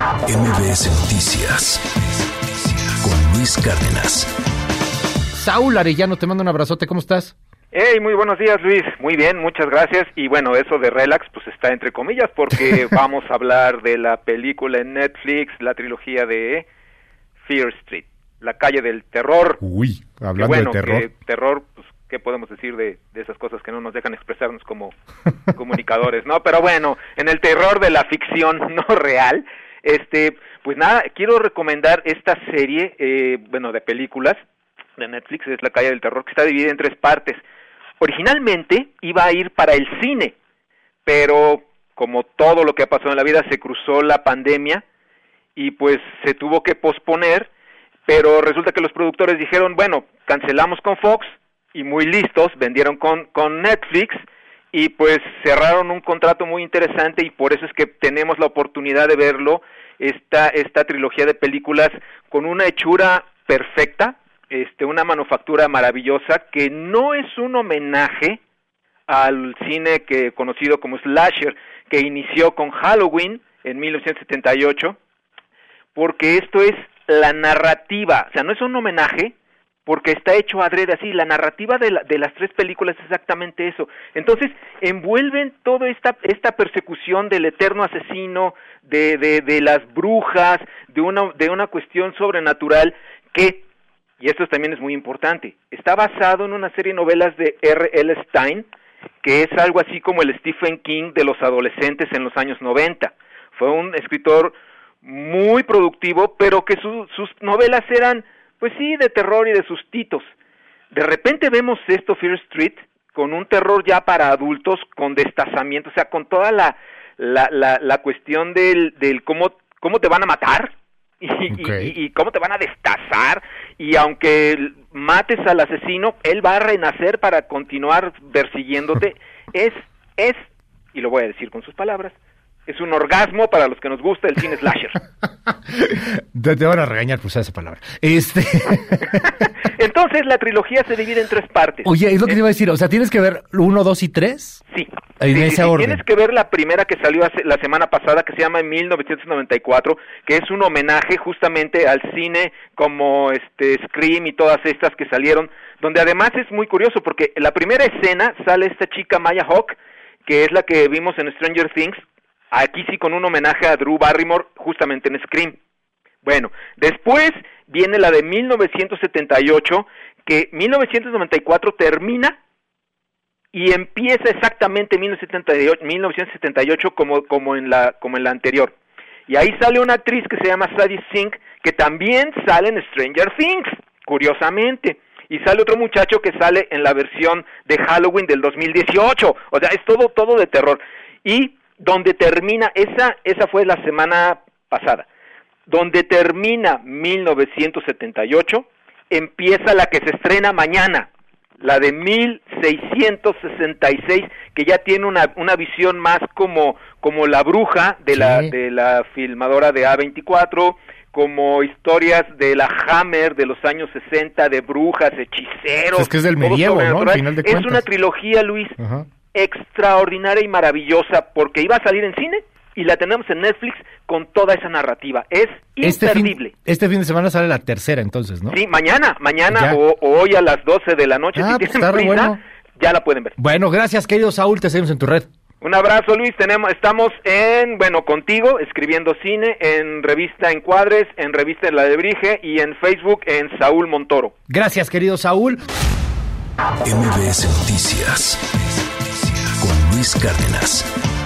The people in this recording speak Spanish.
MBS Noticias con Luis Cárdenas. Saúl Arellano, te mando un abrazote, ¿cómo estás? Hey, muy buenos días, Luis. Muy bien, muchas gracias. Y bueno, eso de relax, pues está entre comillas, porque vamos a hablar de la película en Netflix, la trilogía de Fear Street, la calle del terror. Uy, hablando de terror. Que terror, pues, ¿qué podemos decir de esas cosas que no nos dejan expresarnos como comunicadores, no? Pero bueno, en el terror de la ficción no real, pues nada, quiero recomendar esta serie, de películas de Netflix, es La calle del terror, que está dividida en 3 partes. Originalmente iba a ir para el cine, pero como todo lo que ha pasado en la vida, se cruzó la pandemia y pues se tuvo que posponer, pero resulta que los productores dijeron, bueno, cancelamos con Fox, y muy listos, vendieron con Netflix, y pues cerraron un contrato muy interesante, y por eso es que tenemos la oportunidad de verlo, esta trilogía de películas con una hechura perfecta, una manufactura maravillosa, que no es un homenaje al cine conocido como slasher, que inició con Halloween en 1978, porque esto es la narrativa, o sea, no es un homenaje, porque está hecho adrede así, la narrativa de las 3 películas es exactamente eso. Entonces, envuelven toda esta persecución del eterno asesino, de las brujas, de una cuestión sobrenatural que, y esto también es muy importante, está basado en una serie de novelas de R.L. Stine, que es algo así como el Stephen King de los adolescentes en los años 90. Fue un escritor muy productivo, pero que sus novelas eran, pues sí, de terror y de sustitos. De repente vemos esto, Fear Street, con un terror ya para adultos, con destazamiento, o sea, con toda la cuestión del cómo te van a matar, y cómo te van a destazar, y aunque mates al asesino, él va a renacer para continuar persiguiéndote. Es, y lo voy a decir con sus palabras, es un orgasmo para los que nos gusta el cine slasher. Te van a regañar por usar esa palabra. Entonces la trilogía se divide en 3 partes. Oye, es lo que te iba a decir, o sea, ¿tienes que ver 1, 2 y 3? Sí. En ese orden. Tienes que ver la primera que salió la semana pasada, que se llama 1994, que es un homenaje justamente al cine como Scream y todas estas que salieron, donde además es muy curioso, porque en la primera escena sale esta chica Maya Hawke, que es la que vimos en Stranger Things, aquí sí con un homenaje a Drew Barrymore, justamente en Scream. Bueno, después viene la de 1978, que 1994 termina y empieza exactamente 1978 como en la anterior. Y ahí sale una actriz que se llama Sadie Sink, que también sale en Stranger Things, curiosamente. Y sale otro muchacho que sale en la versión de Halloween del 2018. O sea, es todo de terror. Y donde termina, esa fue la semana pasada, donde termina 1978, empieza la que se estrena mañana, la de 1666, que ya tiene una visión más como La Bruja de la filmadora de A24, como historias de la Hammer de los años 60, de brujas, hechiceros. Es que es del medievo, ¿no? Al final de cuentas. Es una trilogía, Luis, ajá, extraordinaria y maravillosa, porque iba a salir en cine y la tenemos en Netflix con toda esa narrativa. Es imperdible. Este fin de semana sale la tercera, entonces, ¿no? Sí, mañana o hoy a las 12 de la noche, si tienen prisa, bueno, ya la pueden ver. Bueno, gracias, querido Saúl, te seguimos en tu red. Un abrazo, Luis. Estamos contigo, escribiendo cine, en Revista Encuadres, en Revista El Alebrije y en Facebook en Saúl Montoro. Gracias, querido Saúl. MBS Noticias con Luis Cárdenas.